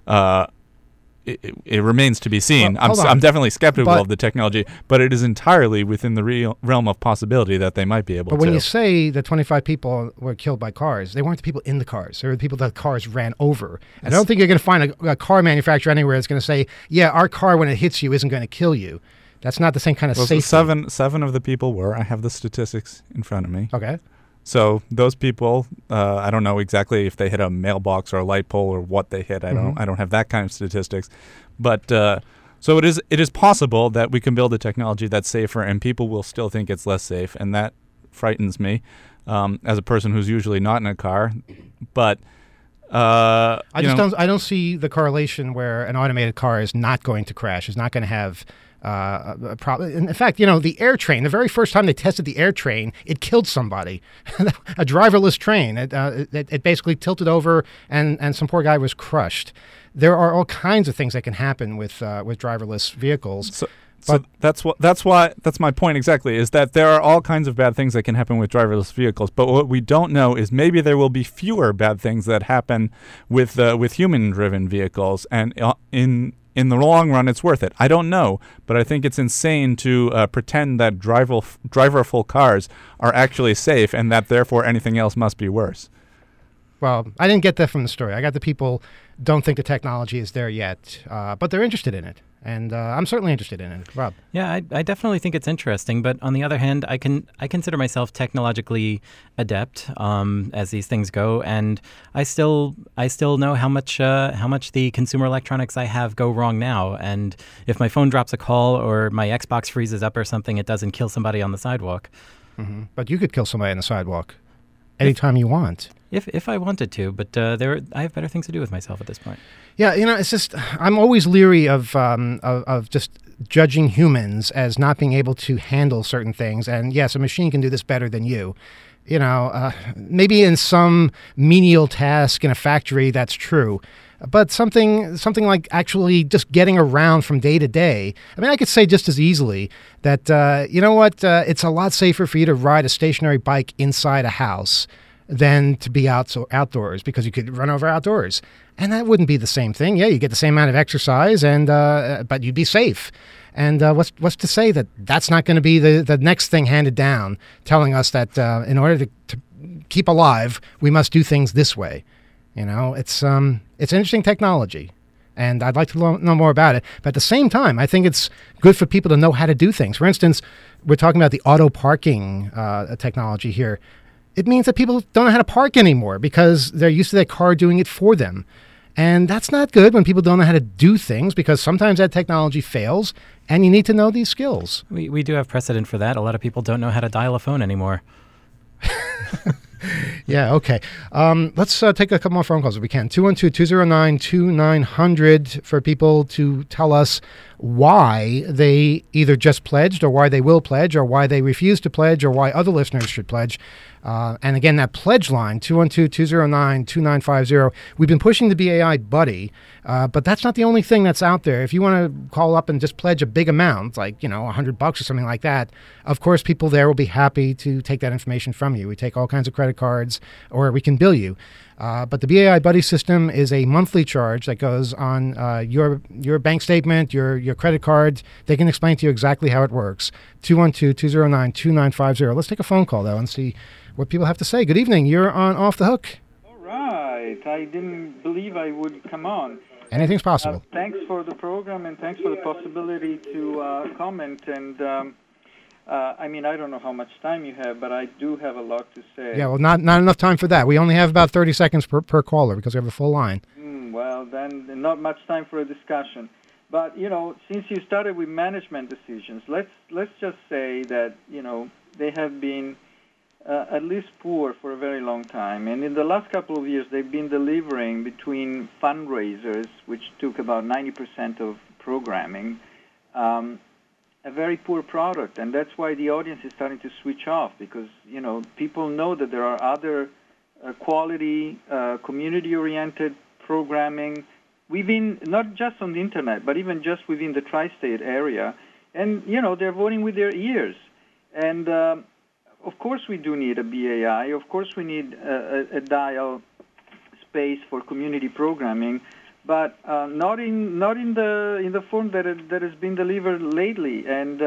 It remains to be seen. Well, I'm definitely skeptical of the technology, but it is entirely within the realm of possibility that they might be able to. But when you say that 25 people were killed by cars, they weren't the people in the cars. They were the people that cars ran over. And I don't think you're going to find a car manufacturer anywhere that's going to say, yeah, our car, when it hits you, isn't going to kill you. That's not the same kind of safety. Seven of the people were. I have the statistics in front of me. Okay. So those people, I don't know exactly if they hit a mailbox or a light pole or what they hit. I don't have that kind of statistics, but so it is possible that we can build a technology that's safer, and people will still think it's less safe, and that frightens me as a person who's usually not in a car. But I don't see the correlation where an automated car is not going to crash, is not going to have a problem. In fact, the air train, the very first time they tested the air train, it killed somebody. A driverless train. It basically tilted over, and some poor guy was crushed. There are all kinds of things that can happen with driverless vehicles. So that's my point exactly, is that there are all kinds of bad things that can happen with driverless vehicles, but what we don't know is maybe there will be fewer bad things that happen with human-driven vehicles, and in the long run, it's worth it. I don't know, but I think it's insane to pretend that driverful cars are actually safe and that therefore anything else must be worse. Well, I didn't get that from the story. I got the people don't think the technology is there yet, but they're interested in it. And I'm certainly interested in it. Rob? Yeah, I definitely think it's interesting. But on the other hand, I consider myself technologically adept as these things go, and I still know how much the consumer electronics I have go wrong now. And if my phone drops a call or my Xbox freezes up or something, it doesn't kill somebody on the sidewalk. Mm-hmm. But you could kill somebody on the sidewalk anytime you want. If I wanted to, but I have better things to do with myself at this point. Yeah, it's just I'm always leery of just judging humans as not being able to handle certain things. And yes, a machine can do this better than you. Maybe in some menial task in a factory that's true, but something like actually just getting around from day to day. I mean, I could say just as easily that it's a lot safer for you to ride a stationary bike inside a house than to be outdoors, because you could run over outdoors. And that wouldn't be the same thing. Yeah, you get the same amount of exercise, and but you'd be safe. And what's to say that that's not going to be the next thing handed down, telling us that in order to keep alive, we must do things this way. It's interesting technology, and I'd like to know more about it. But at the same time, I think it's good for people to know how to do things. For instance, we're talking about the auto parking technology here. It means that people don't know how to park anymore because they're used to their car doing it for them. And that's not good when people don't know how to do things, because sometimes that technology fails and you need to know these skills. We do have precedent for that. A lot of people don't know how to dial a phone anymore. Yeah, okay. Let's take a couple more phone calls if we can. 212-209-2900 for people to tell us why they either just pledged or why they will pledge or why they refuse to pledge or why other listeners should pledge. And again, that pledge line, 212-209-2950. We've been pushing the BAI Buddy, but that's not the only thing that's out there. If you want to call up and just pledge a big amount, like, $100 or something like that, of course, people there will be happy to take that information from you. We take all kinds of credit cards, or we can bill you. But the BAI Buddy system is a monthly charge that goes on your bank statement, your credit card. They can explain to you exactly how it works. 212-209-2950. Let's take a phone call, though, and see what people have to say. Good evening. You're on Off the Hook. All right. I didn't believe I would come on. Anything's possible. Thanks for the program, and thanks for the possibility to comment. And I don't know how much time you have, but I do have a lot to say. Yeah, well, not enough time for that. We only have about 30 seconds per caller because we have a full line. Well, then not much time for a discussion. But, since you started with management decisions, let's just say that, they have been at least poor for a very long time. And in the last couple of years, they've been delivering between fundraisers, which took about 90% of programming, a very poor product. And that's why the audience is starting to switch off, because, people know that there are other quality, community-oriented programming within, not just on the Internet, but even just within the tri-state area. And, they're voting with their ears. And of course we do need a BAI. Of course we need a dial space for community programming, but not in the form that has been delivered lately. And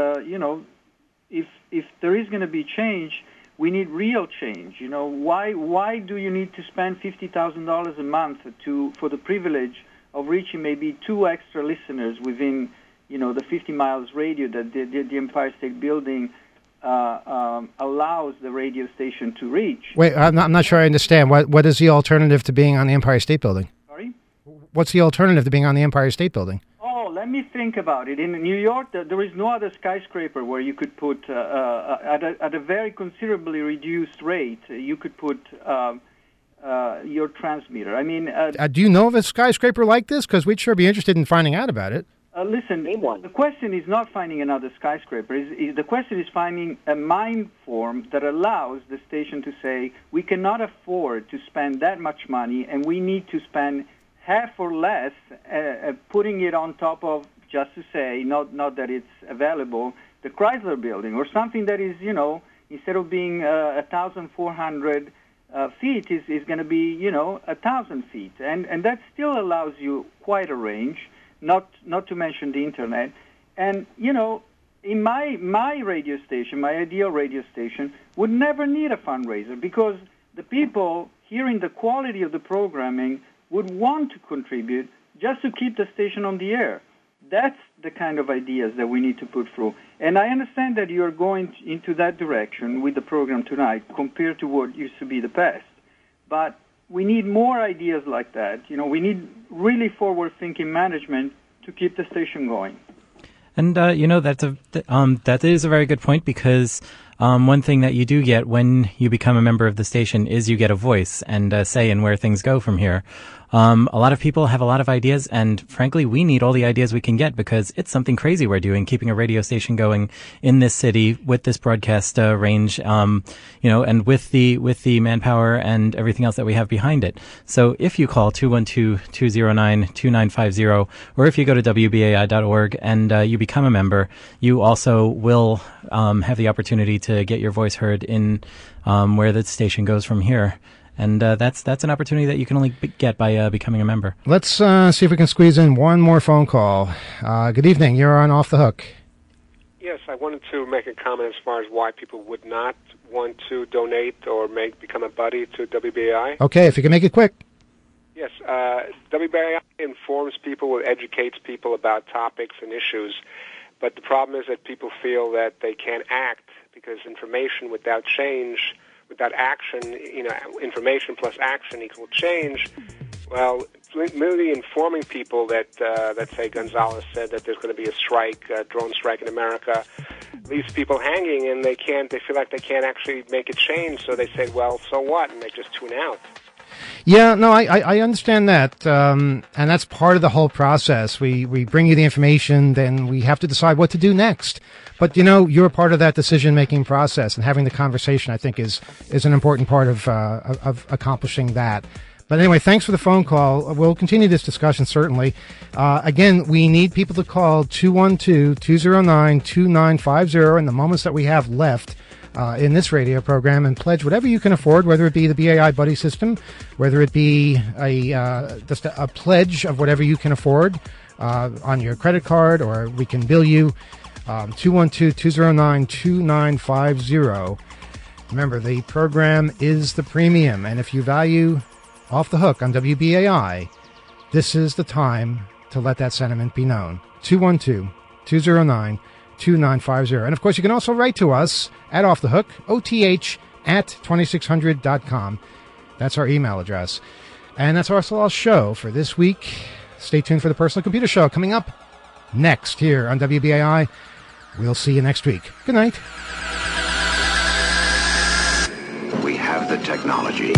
if there is going to be change, we need real change. Why do you need to spend $50,000 a month for the privilege of reaching maybe 2 extra listeners within the 50 miles radio that the Empire State Building allows the radio station to reach? Wait, I'm not sure I understand. What is the alternative to being on the Empire State Building? Sorry? What's the alternative to being on the Empire State Building? Oh, let me think about it. In New York, there is no other skyscraper where you could put, at a very considerably reduced rate, you could put your transmitter. Do you know of a skyscraper like this? Because we'd sure be interested in finding out about it. Listen, the question is not finding another skyscraper. The question is finding a mind form that allows the station to say, we cannot afford to spend that much money, and we need to spend half or less putting it on top of, just to say, not that it's available, the Chrysler Building, or something that is, instead of being 1,400 feet, is going to be, 1,000 feet. And that still allows you quite a range. not to mention the internet. And, you know, in my radio station, my ideal radio station, would never need a fundraiser because the people hearing the quality of the programming would want to contribute just to keep the station on the air. That's the kind of ideas that we need to put through. And I understand that you're going into that direction with the program tonight compared to what used to be the past. But we need more ideas like that. You know, we need really forward-thinking management to keep the station going. And, you know, that is a very good point because one thing that you do get when you become a member of the station is you get a voice and a say in where things go from here. A lot of people have a lot of ideas, and frankly, we need all the ideas we can get because it's something crazy we're doing, keeping a radio station going in this city with this broadcast range, you know, and with the manpower and everything else that we have behind it. So if you call 212-209-2950, or if you go to WBAI.org and you become a member, you also will have the opportunity to get your voice heard in where the station goes from here. And that's an opportunity that you can only get by becoming a member. Let's see if we can squeeze in one more phone call. Good evening. You're on Off the Hook. Yes, I wanted to make a comment as far as why people would not want to donate or become a buddy to WBAI. Okay, if you can make it quick. Yes, WBAI informs people, educates people about topics and issues, but the problem is that people feel that they can't act because information without change, without action, you know, information plus action equal change. Well, merely informing people that, let's say Gonzalez said that there's going to be a strike, a drone strike in America, leaves people hanging, and they feel like they can't actually make a change, so they say, well, so what, and they just tune out. Yeah, no, I understand that, and that's part of the whole process. We bring you the information, then we have to decide what to do next. But, you know, you're a part of that decision-making process, and having the conversation, I think, is an important part of accomplishing that. But anyway, thanks for the phone call. We'll continue this discussion, certainly. Again, we need people to call 212-209-2950 in the moments that we have left in this radio program and pledge whatever you can afford, whether it be the BAI Buddy System, whether it be just a pledge of whatever you can afford on your credit card, or we can bill you. 212-209-2950. Remember, the program is the premium, and if you value Off the Hook on WBAI, this is the time to let that sentiment be known. 212-209-2950. And of course, you can also write to us at Off the Hook, OTH@2600.com. That's our email address. And that's also our show for this week. Stay tuned for the Personal Computer Show coming up next here on WBAI. We'll see you next week. Good night. We have the technology.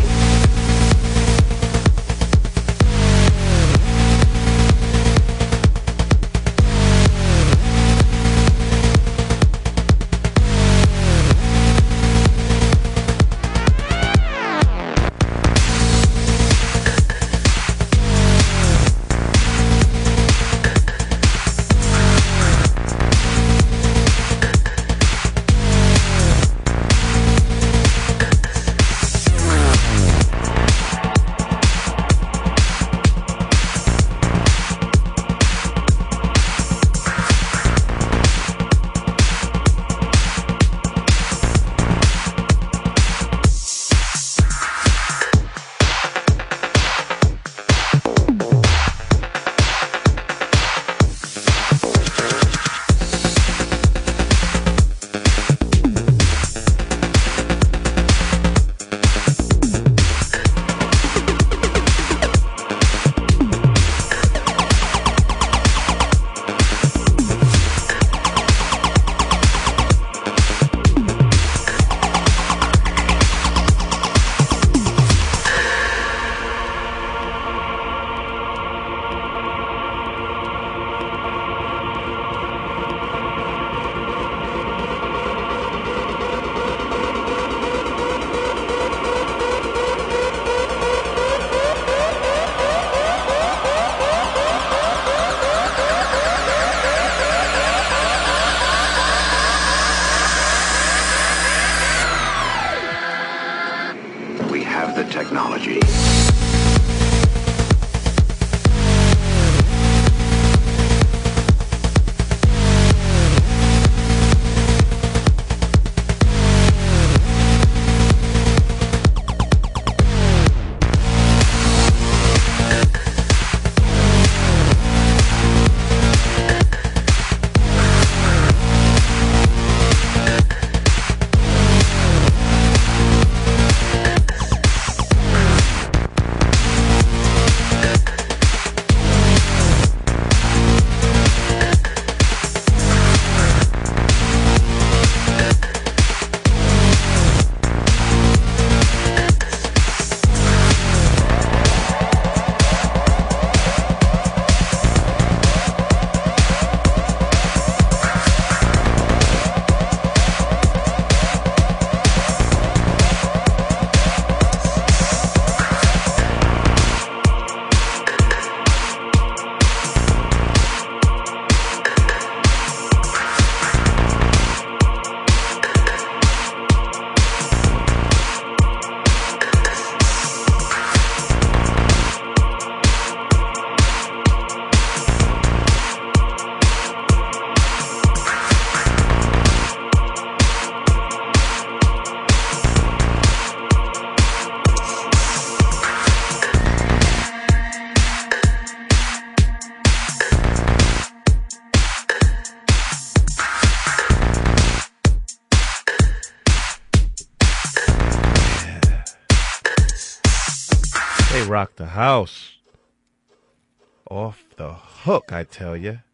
rock the house. Off the hook, I tell you.